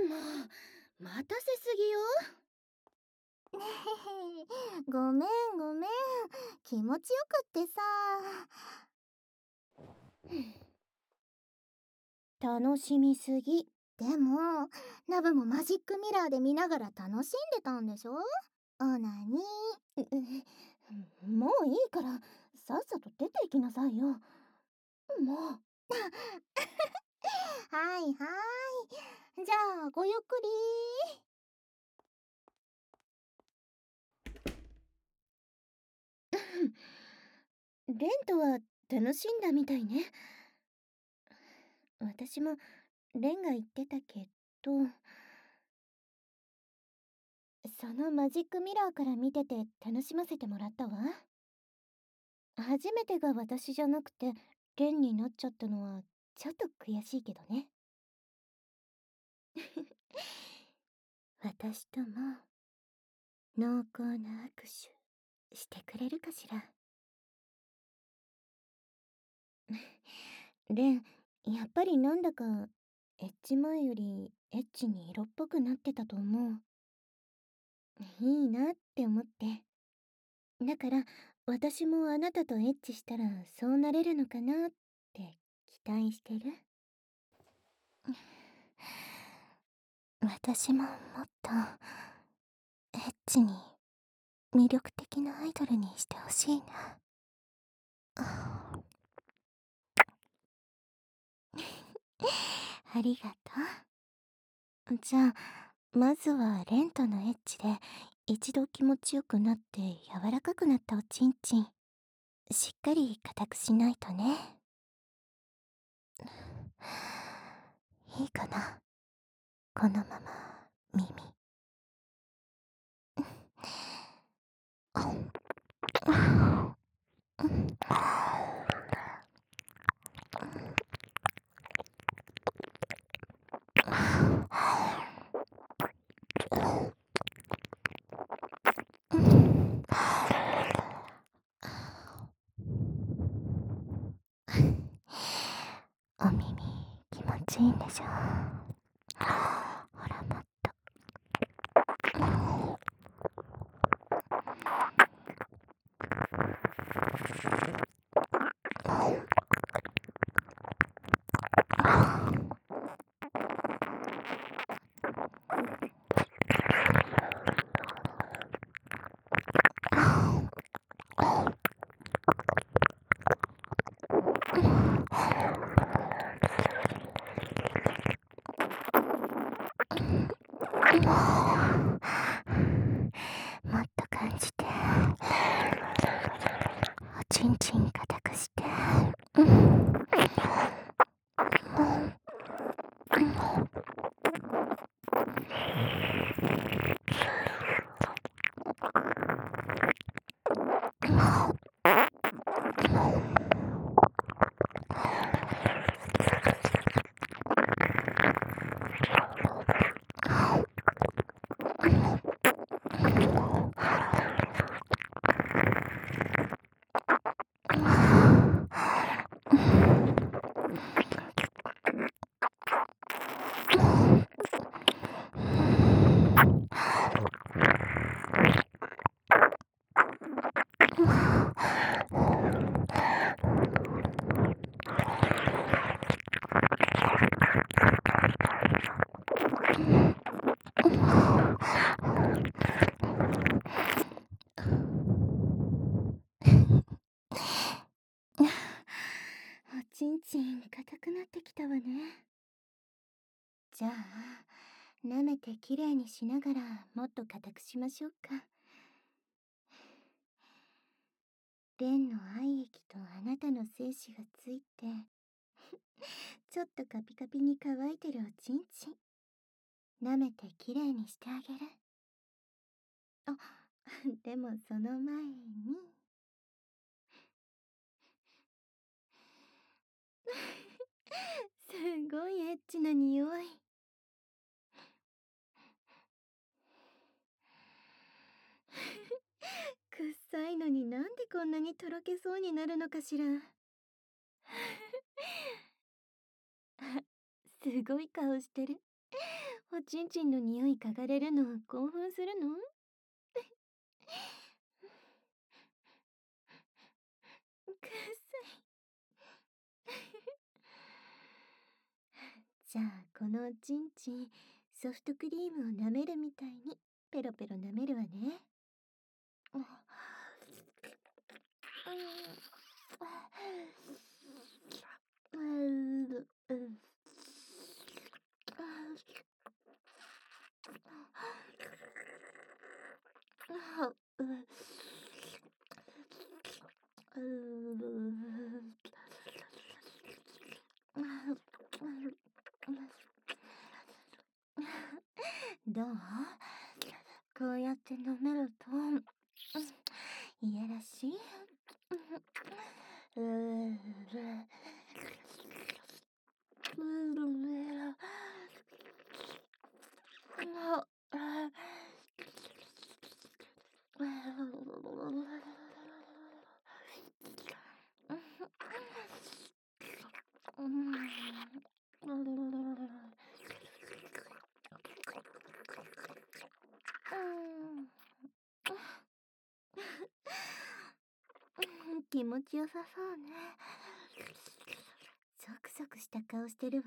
もう、待たせすぎよ。 ごめんごめん。気持ちよくってさ。楽しみすぎ。でも、ナブもマジックミラーで見ながら楽しんでたんでしょ？オナニー。もういいから、さっさと出て行きなさいよ。もう。はいはい。じゃあ、ごゆっくり。レントは楽しんだみたいね。私もレンが言ってたけど、そのマジックミラーから見てて楽しませてもらったわ。初めてが私じゃなくてレンになっちゃったのはちょっと悔しいけどね。私とも濃厚な握手してくれるかしら。レン、やっぱりなんだかエッチ前よりエッチに色っぽくなってたと思う。いいなって思って。だから私もあなたとエッチしたらそうなれるのかなって期待してる。私ももっとエッチに魅力的なアイドルにしてほしいな。ありがとう。じゃあまずはレンとのエッチで一度気持ちよくなって柔らかくなったおちんちんしっかり固くしないとね。いいかな、このまま耳。お耳気持ちいいんでしょ。ほらもっと。もっと感じて。おちんちん固くして。おちんちん硬くなってきたわね。じゃあ舐めてきれいにしながらもっと硬くしましょうか。レンの愛液とあなたの精子がついてちょっとカピカピに乾いてるおちんちん舐めてきれいにしてあげる。あ、でもその前にすごいエッチな匂い。臭いのになんでこんなにとろけそうになるのかしら。あ、すごい顔してる。 おちんちんの匂い嗅がれるの興奮するの？くっさい。じゃあこのおちんちん、ソフトクリームを舐めるみたいにペロペロ舐めるわね。どう？こうやって飲めると、いやらしい？気持ちよさそうね。ゾクゾクした顔してるわ。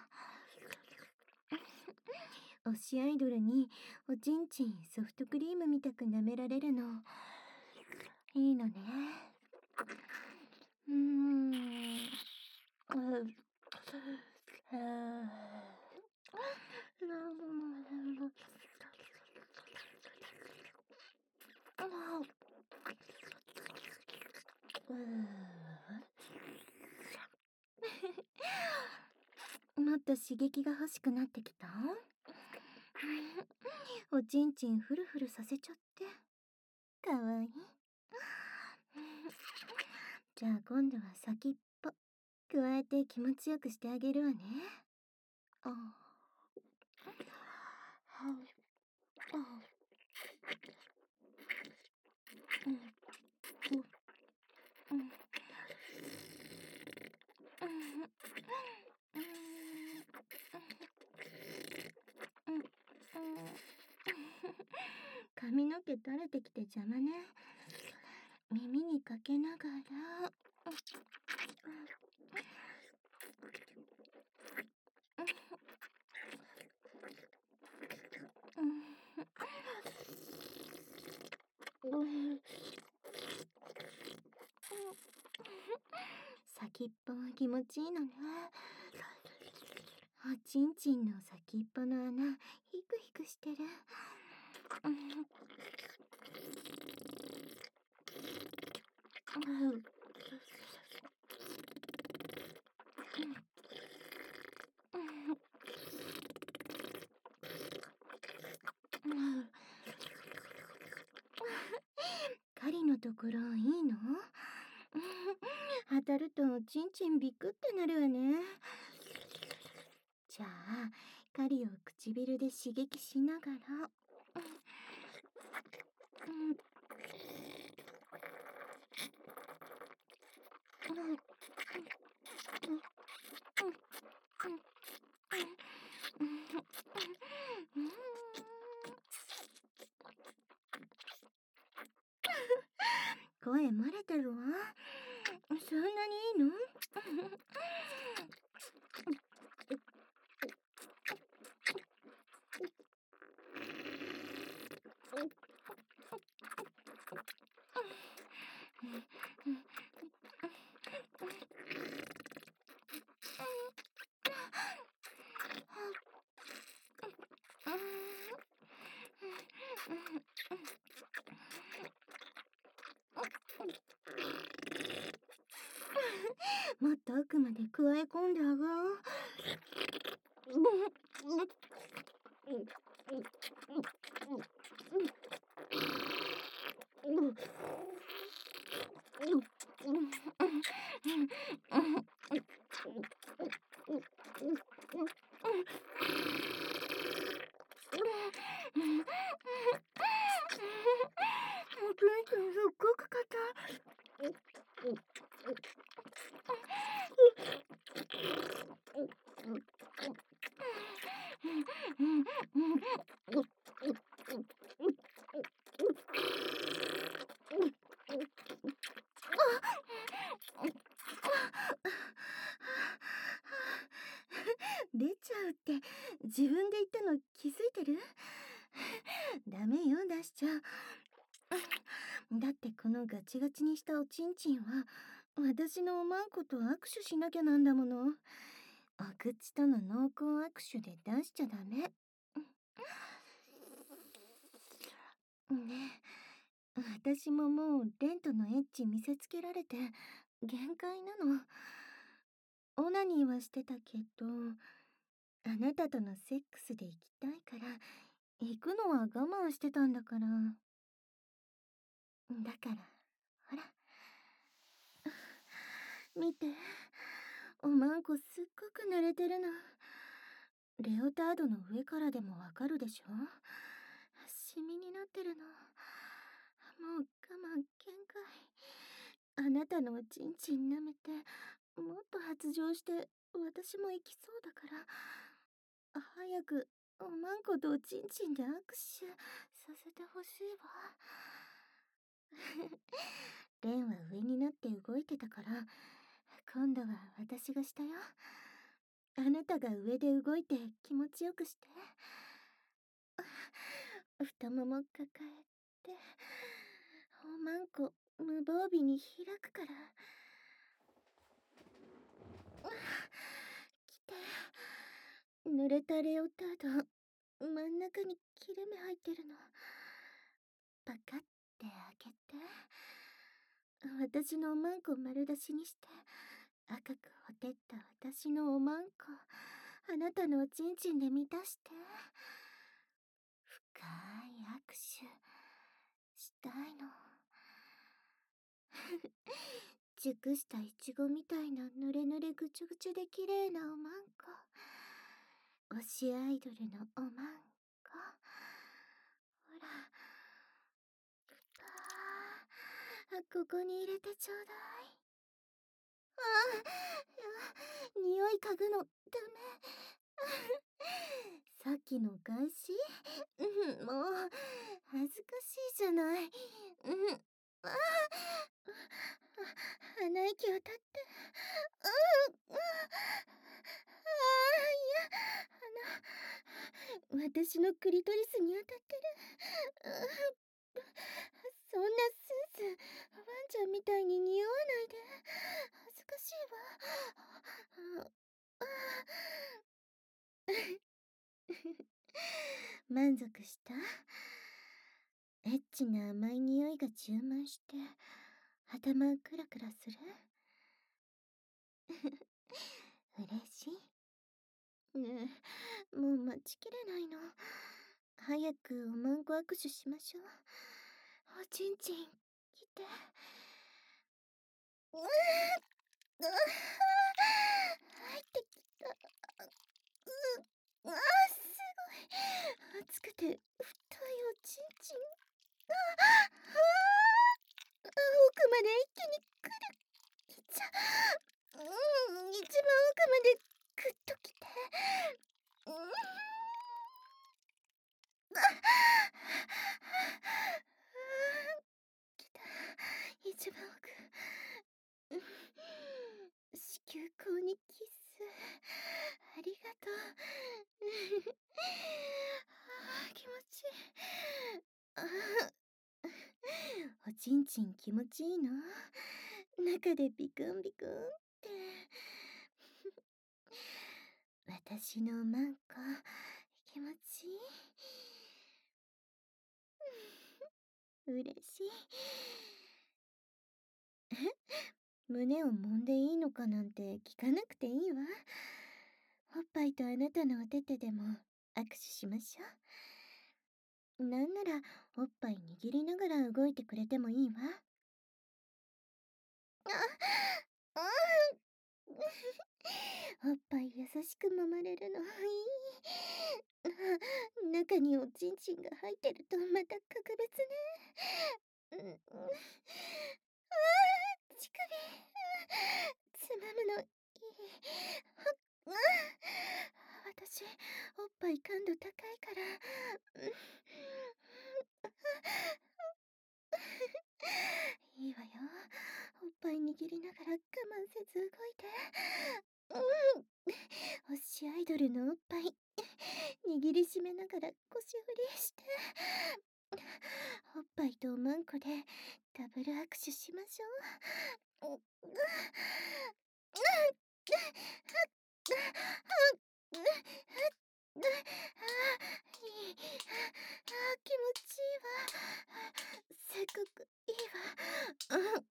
推しアイドルにおちんちんソフトクリームみたく舐められるのいいのね。もっと刺激が欲しくなってきた？おちんちんフルフルさせちゃってかわいい。じゃあ今度は先っぽ加えて気持ちよくしてあげるわね。あ髪の毛垂れてきて邪魔ね。耳にかけながら先っぽは気持ちいいのね。おちんちんの先っぽの穴ヒクヒクしてる。狩りのところいいの？当たるとちんちんビクってなるわね。じゃあ狩りを唇で刺激しながら声漏れてるわ。そんなにいいの？もっと奥まで加え込んであげよおちんちんすっごく硬い。 出ちゃうって自分で言ったの気づいてる？ダメよ、出しちゃ。だってこのガチガチにしたおちんちんは私のおまんこと握手しなきゃなんだもの。お口との濃厚握手で出しちゃダメ。ねえ、私ももうレンとのエッチ見せつけられて限界なの。オナニーはしてたけど、あなたとのセックスで行きたいから行くのは我慢してたんだから。だからほら、見て、おまんこすっごく濡れてるの。レオタードの上からでもわかるでしょ？シミになってるの。もう我慢限界。あなたのおちんちん舐めてもっと発情して私も行きそうだから、早くおまんことおちんちんで握手させてほしいわ。レンは上になって動いてたから、今度は私がしたよ。あなたが上で動いて気持ちよくして。太もも抱えて、おまんこ無防備に開くから。来て。濡れたレオタード、真ん中に切れ目入ってるの。パカって開けて。私のおまんこ丸出しにして、赤くほてった私のおまんこ、あなたのおちんちんで満たして。深い握手したいの。熟したイチゴみたいなぬれぬれぐちゅぐちゅで綺麗なおまんこ。推しアイドルのおまんこ。ほら。ここに入れてちょうだい。匂い嗅ぐのダメ。さっきの返し？もう恥ずかしいじゃない。鼻息を立って。私のクリトリスに当たってる。そんなスースーワンちゃんみたいに匂わないで。恥ずかしいわ。満足した？エッチな甘い匂いが充満して頭クラクラする？嬉しい？ねえ、もう待ちきれないの。早くおまんこ握手しましょう。おちんちん来て。入ってきた。すごい熱くて太いおちんちん。奥まで一気に来ちゃう。一番奥までグッと来て。来た。一番奥。子宮口にキスありがとう。気持ちいい。おちんちん気持ちいいの？中でビクンビクンって。私のマンコ気持ちいい。嬉しい。胸を揉んでいいのかなんて聞かなくていいわ。おっぱいとあなたのお手手でも握手しましょう。なんならおっぱい握りながら動いてくれてもいいわ。おっぱい優しく揉まれるのいい。中におちんちんが入ってるとまた格別ね。乳首つまむのいい。 私、おっぱい感度高いから。いいわよ。おっぱい握りながら我慢せず動いて。推しアイドルのおっぱい握りしめながら腰振りして。おっぱいとおまんこでダブル握手しましょう。気持ちいいわ。すっごくいいわ。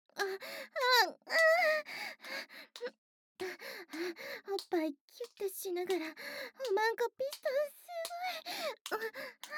おっぱいキュッてしながらおまんこピストンすごい。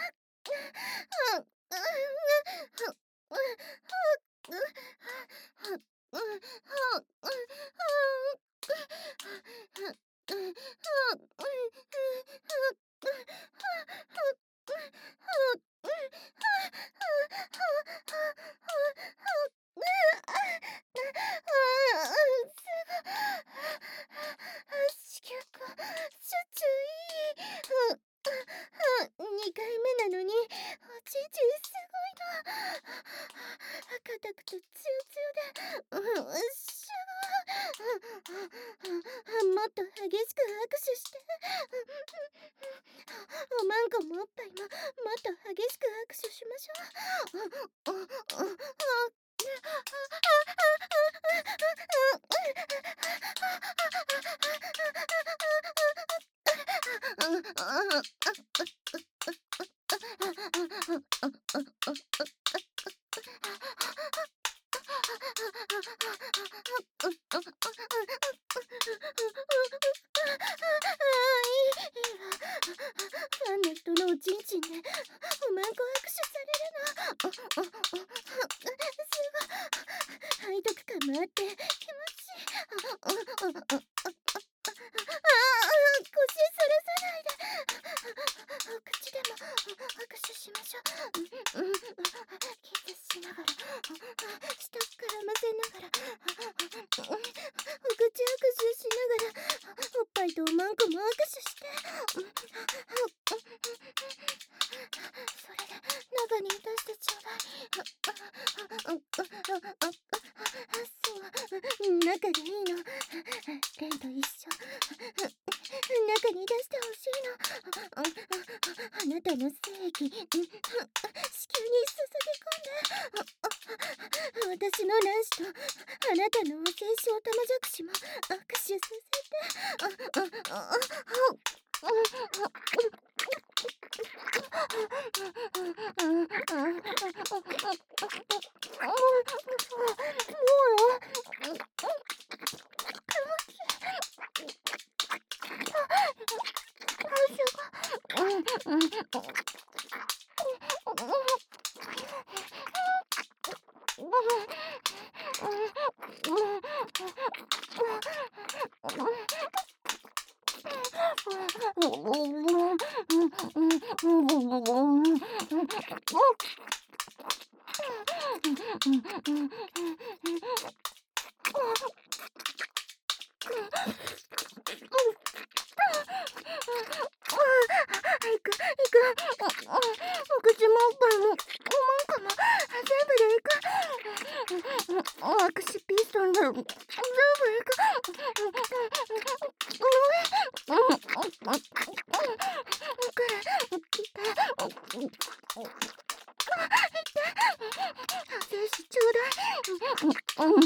子宮口シュチュいい。2回目なのにおちんちんすごいの。硬くてツヤツヤで、しもっと激しく握手して。おまんこもおっぱいももっと激しく握手しましょう。ファンの人のおちんちんでおまんこ握手されるの。すごい。背徳感もあって気持ちいい。腰そらさないで。お口でも握手しましょう。キスしながら舌絡ませながらお口握手しながらおっぱいとおまんこも握手して。それで中に出してちょうだい。そう中がいいの。レンと一緒。中に出してほしいの。あなたの精液子宮に注ぎ込んで。私の卵子とあなたの精子オタマジャクシも握手させて。お口もおっぱいもおまんこも全部でいく。握手ピストンで全部いく。精子ちょうだい。マ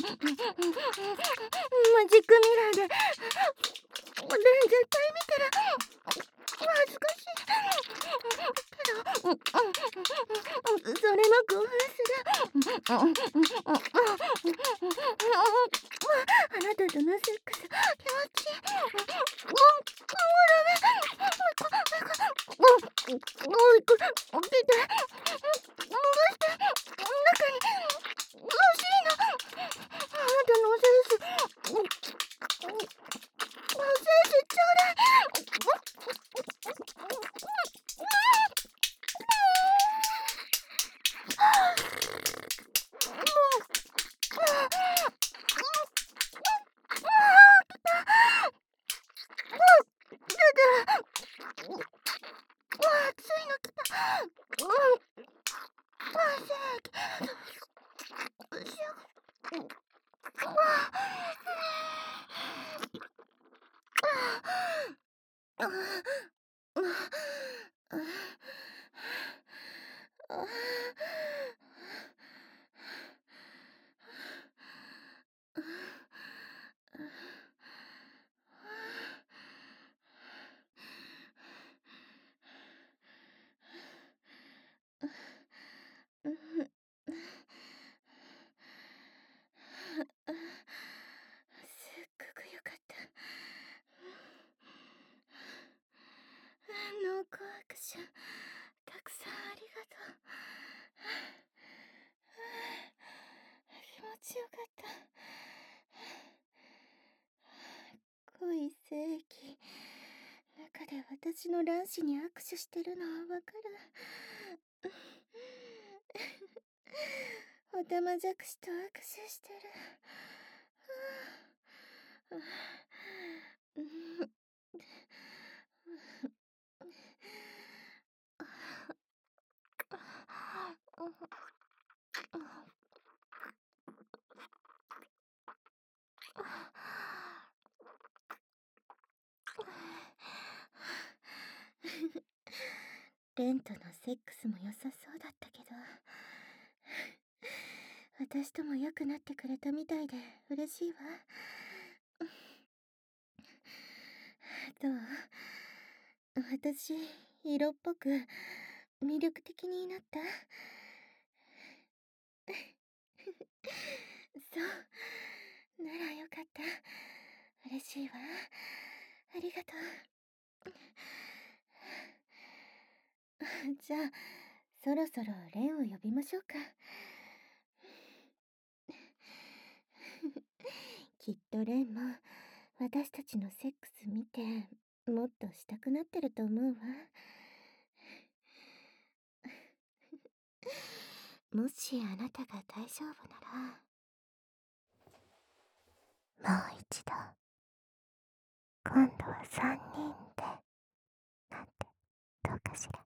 ジックミラーでレン絶対見たら恥ずかしいけど、それも興奮する。あなたとのセックス気持ちいい。 暑いの来た。汗。すっごくよかった。濃厚握手たくさんありがとう。気持ちよかった。濃い精液中で私の卵子に握手してるのはわかる。おたまじゃくしと握手してる。レンとのセックスも良さそうだったけど、私とも良くなってくれたみたいで嬉しいわ。どう？私、色っぽく魅力的になった？そう。ならよかった。嬉しいわ。ありがとう。じゃあ、そろそろレンを呼びましょうか。きっとレンも私たちのセックス見てもっとしたくなってると思うわ。もしあなたが大丈夫なら、もう一度、今度は3人で、なんてどうかしら。